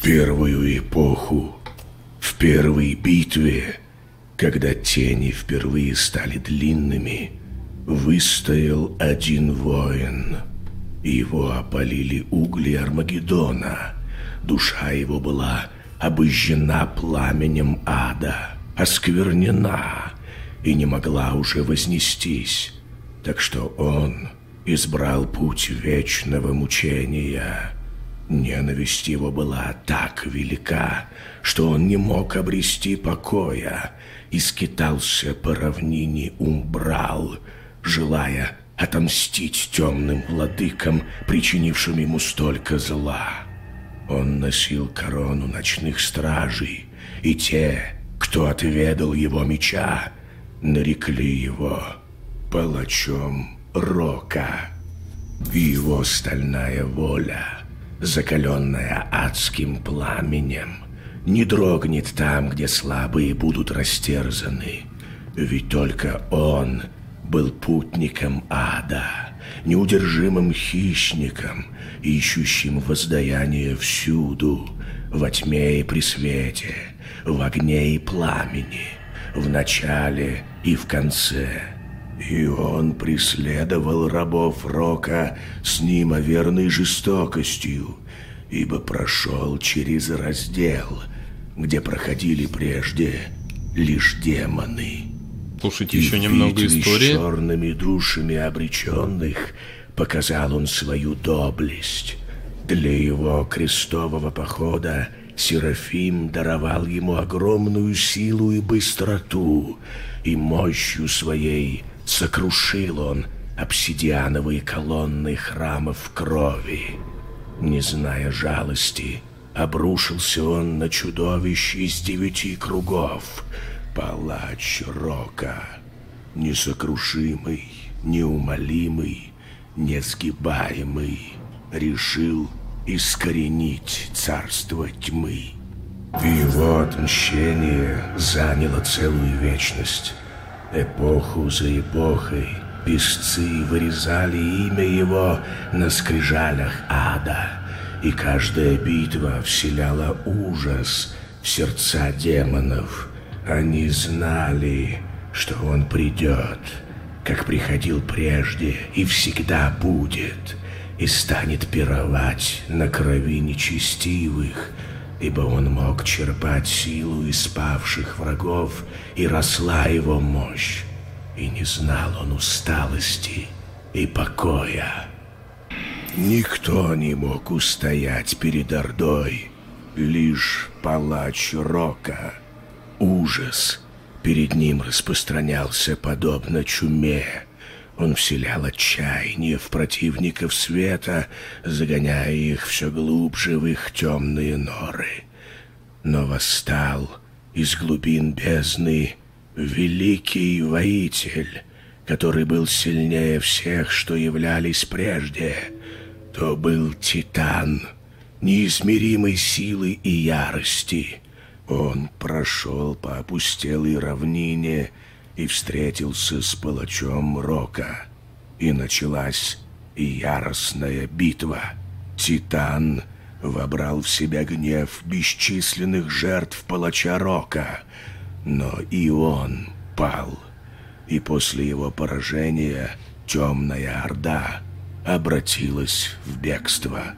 первую эпоху, в первой битве, когда тени впервые стали длинными, выстоял один воин. Его опалили угли Армагеддона. Душа его была обожжена пламенем ада, осквернена и не могла уже вознестись. Так что он избрал путь вечного мучения. Ненависть его была так велика, что он не мог обрести покоя и скитался по равнине Умбрал, желая отомстить темным владыкам, причинившим ему столько зла. Он носил корону ночных стражей, и те, кто отведал его меча, нарекли его палачом Рока. И его стальная воля, закаленная адским пламенем, не дрогнет там, где слабые будут растерзаны. Ведь только он был путником ада, неудержимым хищником, ищущим воздаяние всюду, во тьме и при свете, в огне и пламени, в начале и в конце. И он преследовал рабов Рока с неимоверной жестокостью, ибо прошел через раздел, где проходили прежде лишь демоны. Слушайте, еще немного истории. Черными душами обреченных показал он свою доблесть. Для его крестового похода Серафим даровал ему огромную силу и быстроту, и мощью своей сокрушил он обсидиановые колонны храмов крови. Не зная жалости, обрушился он на чудовищ из 9 кругов. Палач Рока, несокрушимый, неумолимый, несгибаемый, решил искоренить царство тьмы. Его отмщение заняло целую вечность. Эпоху за эпохой писцы вырезали имя его на скрижалях ада, и каждая битва вселяла ужас в сердца демонов. Они знали, что он придет, как приходил прежде и всегда будет, и станет пировать на крови нечестивых, ибо он мог черпать силу из павших врагов, и росла его мощь, и не знал он усталости и покоя. Никто не мог устоять перед Ордой, лишь палач Рока. Ужас перед ним распространялся подобно чуме. Он вселял отчаяние в противников света, загоняя их все глубже в их темные норы. Но восстал из глубин бездны великий воитель, который был сильнее всех, что являлись прежде. То был Титан, неизмеримой силы и ярости. Он прошел по опустелой равнине и встретился с палачом Рока. И началась яростная битва. Титан вобрал в себя гнев бесчисленных жертв палача Рока, но и он пал. И после его поражения темная орда обратилась в бегство.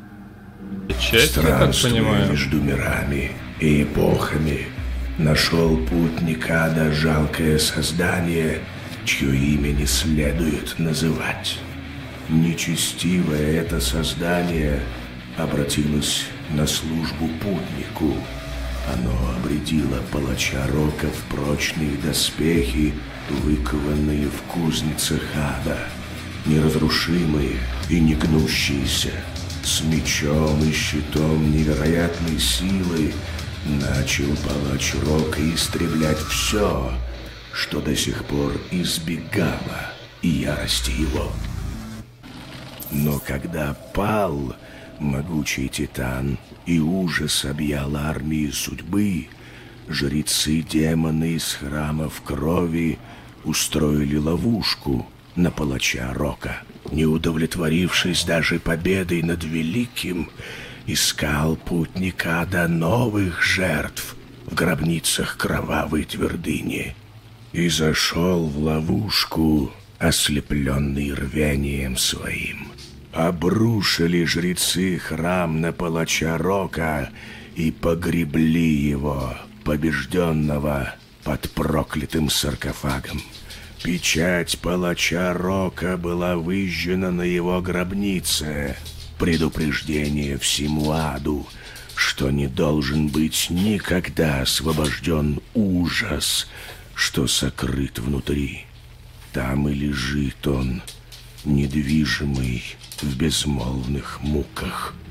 Странствуя между мирами и эпохами, нашел путник ада жалкое создание, чье имя не следует называть. Нечестивое это создание обратилось на службу путнику. Оно обрядило палача Рока в прочные доспехи, выкованные в кузницах ада, неразрушимые и не гнущиеся. С мечом и щитом невероятной силы начал палач Рока истреблять все, что до сих пор избегало ярости его. Но когда пал могучий Титан и ужас объял армии судьбы, жрецы-демоны из храмов крови устроили ловушку, на палача Рока. Не удовлетворившись даже победой над Великим, искал путник ада новых жертв в гробницах кровавой твердыни и зашел в ловушку, ослепленный рвением своим. Обрушили жрецы храм на палача Рока и погребли его, побежденного, под проклятым саркофагом. Печать палача Рока была выжжена на его гробнице. Предупреждение всему аду, что не должен быть никогда освобожден ужас, что сокрыт внутри. Там и лежит он, недвижимый в безмолвных муках.